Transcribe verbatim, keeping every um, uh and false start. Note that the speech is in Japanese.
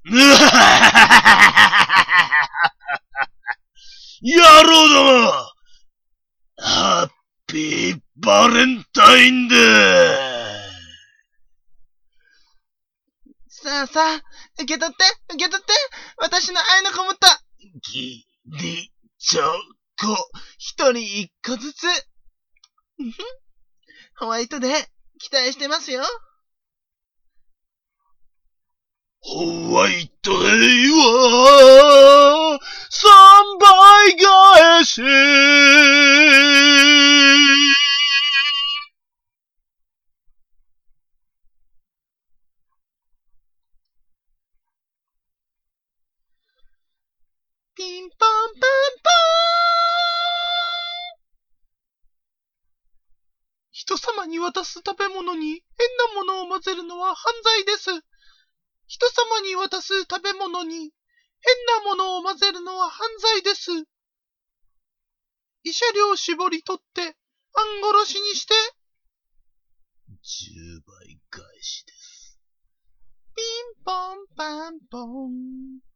野郎ども、ハッピーバレンタインデー。 さあさあ、受け取って、受け取って、私の愛のこもった、 ギリチョコ。 一人一個ずつ。ホワイトデー、期待してますよ。 ホワイトデーは、三倍返し。 ピンポンパンポーン。人様に渡す食べ物に変なものを混ぜるのは犯罪です。人様に渡す食べ物に変なものを混ぜるのは犯罪です。慰謝料絞り取って半殺しにして。 じゅうばい返しです。 ピンポンパンポン。